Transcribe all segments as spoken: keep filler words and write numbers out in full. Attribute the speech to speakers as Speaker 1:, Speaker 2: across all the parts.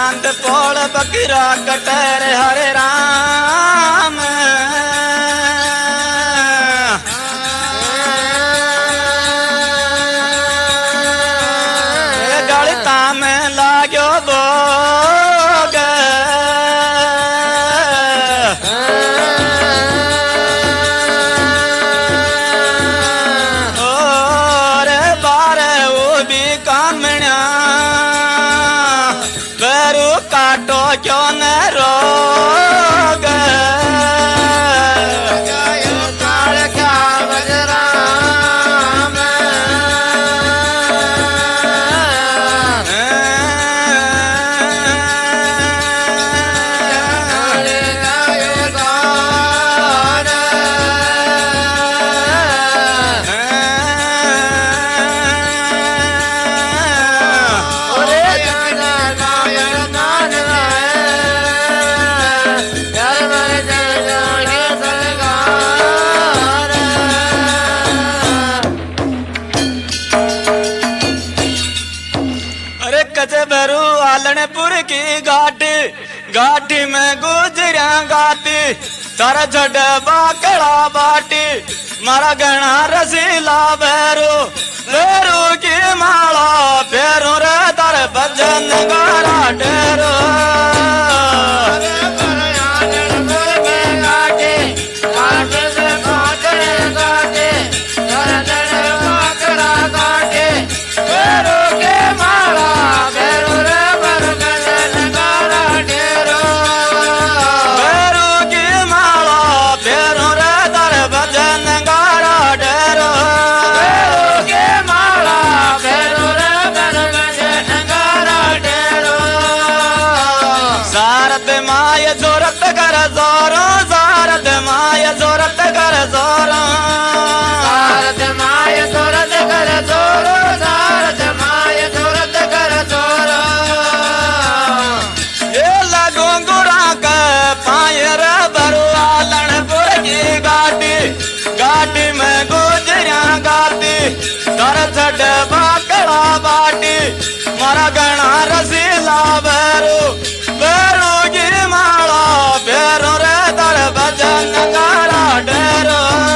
Speaker 1: चांद पोल बकरा कटर हरे राम गलता में लाग्यो भोग और बारे वो भी कामण्या बेरू काटो क्यों न रोग कचबरू आलनपुर की घाटी घाटी में गुजरिया गाती तर झड़ बाकड़ा बाटी मारा गणा रसीला बेरू बेरू की माला फेरू रे तर भजन गारा डेरो माय जोरत कर जोरो सारद माय जोरत कर जोरो सारद माय जोरत कर जोरो सारद माय जोरत कर जोरो ये लगो गुड़ा के पायर बरुआलनपुर की गाटी गाटी में गुजरिया गाती तर छड़ बाकड़ा बाटी मारा गणा रसीला बेरू बेरू माला बेरो रे दर भजन गारा डेरो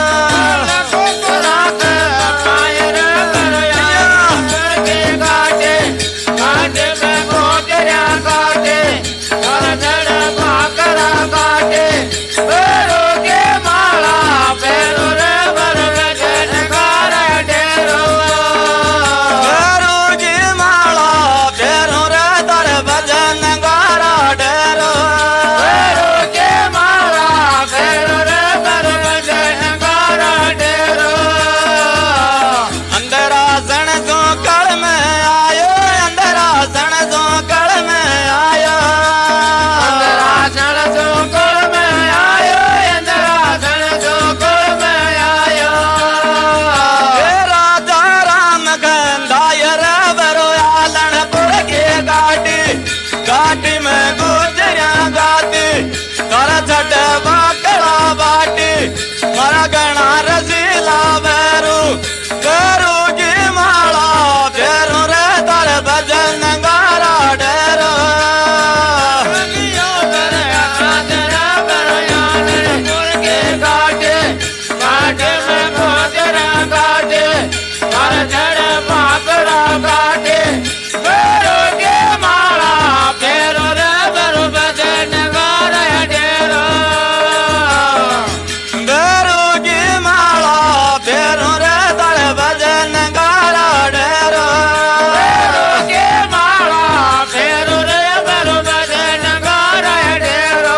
Speaker 1: घाटी में गुजरिया गाती कर झड़ बाकड़ा बाटी मारा गणा रसीला बेरू बेरू की माला फेरू रे तर भजन गारा डेरो घाटी में गुजरिया गाती कर झड़ बाकड़ा बाटी बेरू की माला फेरू रे बेरू भजन गारा डेरो बेरू की माला फेरू रे तर भजन गारा डेरो बेरू की माला फेरू रे बेरू भजन गारा डेरो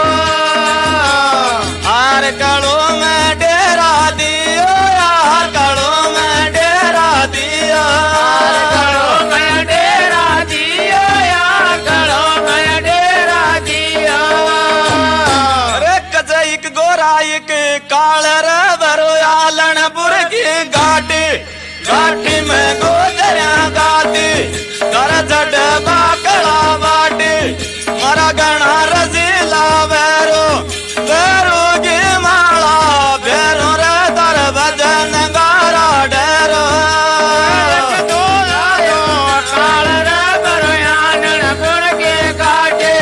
Speaker 1: हर कड़ों में डेरा दियो हर कड़ों में डेरा दियो हर कड़ों में डेरा दियो यार कड़ों में डेरा दियो रे कजैक गोराइक काल रे बरो आलनपुर की घाटी घाटी में गुजरिया गाती कर झड़ बाकड़ा बाटी मारा गणा रसीला बेरू बेरू की माला फेरू रे तर भजन गारा डेरो काल रे बरो आलनपुर की घाटी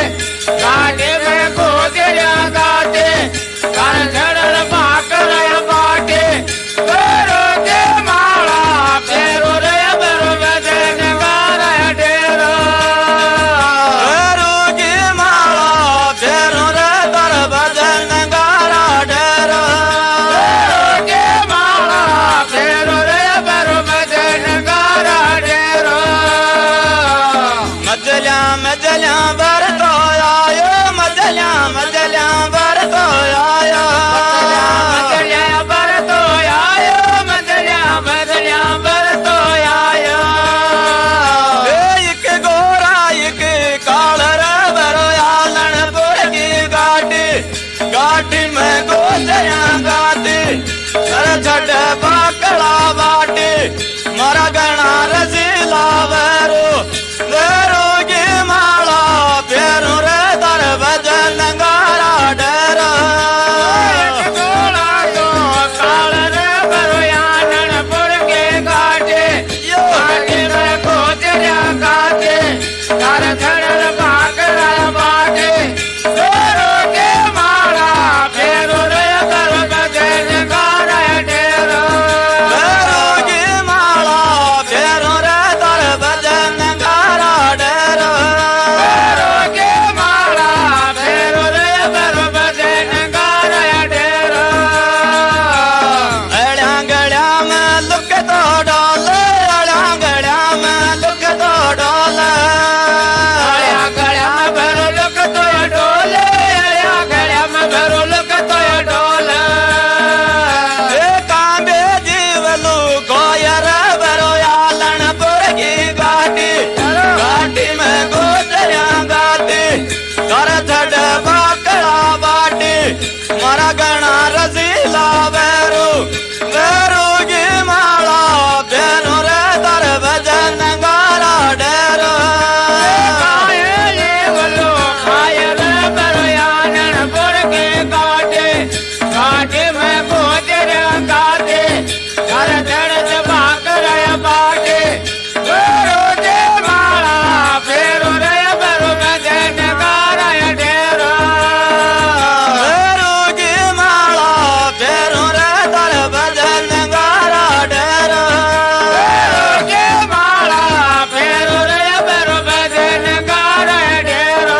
Speaker 1: गणा रसीला वेरू वेरू की माला फेरू रे दर भजन गारा डेरा तो काल रे बरुयानपुर के घाटे घाटे में गोजरिया गाते कर धड़ल बाकरा बाटे फेरू के माला फेरू रे दर भजन गारा डेरा फेरू की माला फेरू रे दर भजन गारा डेरा फेरू के माला फेरू रे दर भजन गारा डेरा अड़िया गड़िया में लुक तो डाल अड़िया गड़िया में लुक तो डाल अड़िया गड़िया में भरो लुक तो डोले अड़िया गड़िया में भरो लुक तो डोले ए कांबे जीवलू गोयर भरो यालनपुर की गाटी गाटी में गोजरिया गाती कर छड़ बाकड़ा बाटी मारा गणा रसीला वेरू वेरू की माला फेरू रे दर भजन गारा डेरा बरुयानपुर के गाटे गाटे में गोजरिया गाते कर धड़ बाकरा बाटे फेरू के माला फेरू रे बरु भजन गारा डेरा फेरू की माला फेरू रे दर भजन गारा डेरा फेरू के माला फेरू रे बरु भजन गारा डेरा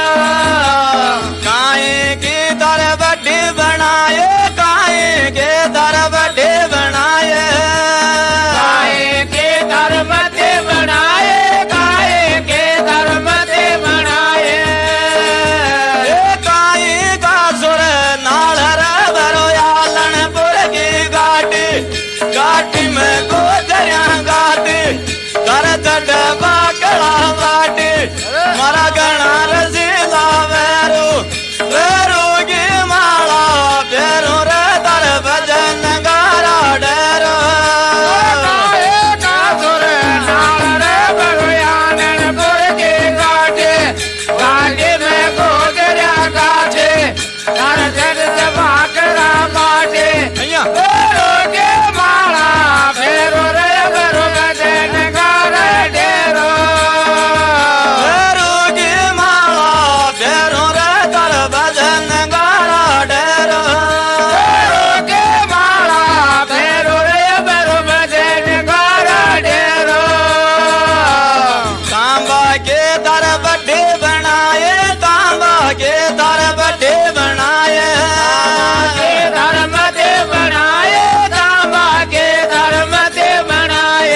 Speaker 1: काहे की दर बड्डी बनाए काहे के दर बड्डी बनाए काहे के दर बड्डी बनाए काहे के दर बड्डी बनाए ए काहे का सुर नाल रे भरो यालनपुर की गाटी गाटी में गोजरिया गाती कर छड़ बाकड़ा बाटी मारा गणा रसीला वेरू वेरू की माला फेरू रे दर भजन गारा डेरा सुर नाल रे बरुयानपुर के गाटे गाटे में गोजरिया गाते कर छड़ बाकड़ा बाटे फेरू के माला फेरू रे बरु भजन गारा डेरा फेरू की माला फेरू रे दर भजन गारा डेरा फेरू के माला फेरू रे बरु भजन गारा डेरा तांबा के दर बड्डे बनाए तांबा के दर बड्डे बनाए के धर्म दे बनाए तांबा के धर्म दे बनाए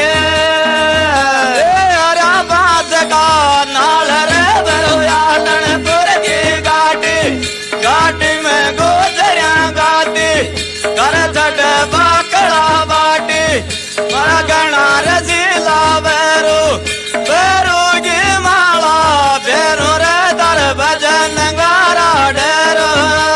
Speaker 1: हरा बात का नाल रे बरुयानपुर की गाटी गाटी में गोजरिया गाती कर छड़ बाकड़ा बाटी मारा गणा रसीला वेरू वेरू की माला फेरू रे दर भजन गारा डेरा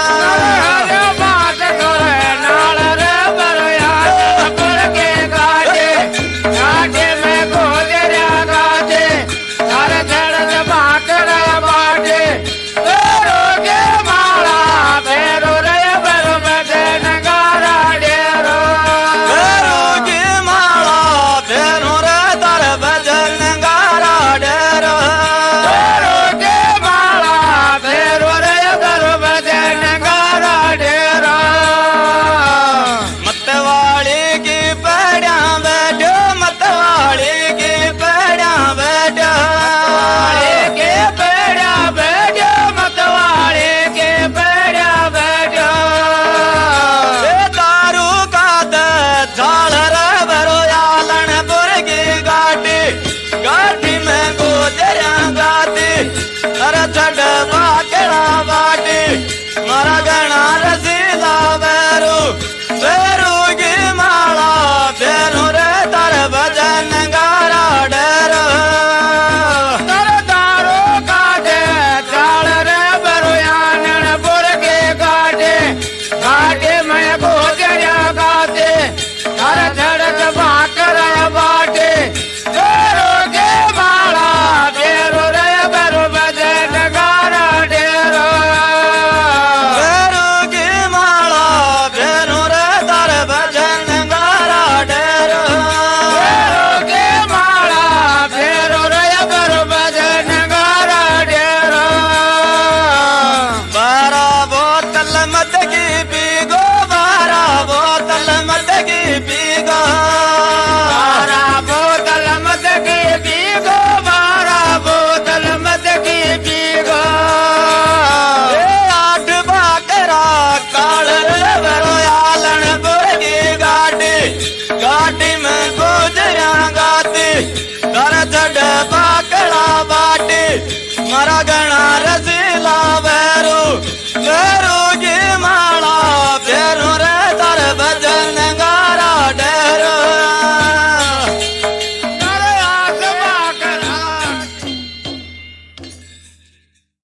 Speaker 1: बात करे नाल रे बरुयानपुर के गाटे गाटे में गोजरिया गाते कर छड़ बाकड़ा बाटे फेरू के माला फेरू रे बरु भजन गारा डेरा फेरू की माला फेरू रे दर भजन गारा डेरा फेरू के माला फेरू रे बरु भजन गारा डेरा मतवाली की पैड़िया बैठो मतवाली की पैड़िया बैठो के पैड़िया बैठो मतवाली के पैड़िया बैठो दारू का झाल रे भरो यालनपुर की गाटी गाटी में गोजरिया गाती कर छड़ बाकड़ा बाटी मारा गणा रसीला वेरू वेरू की माला फेरू रे दर भजन गारा डेरा कर दारू काटे झाल रे बरुयानपुर के गाटे गाटे में गोजरिया गाते कर छड़ बाकरा बाटे रसीला वैरू वैरू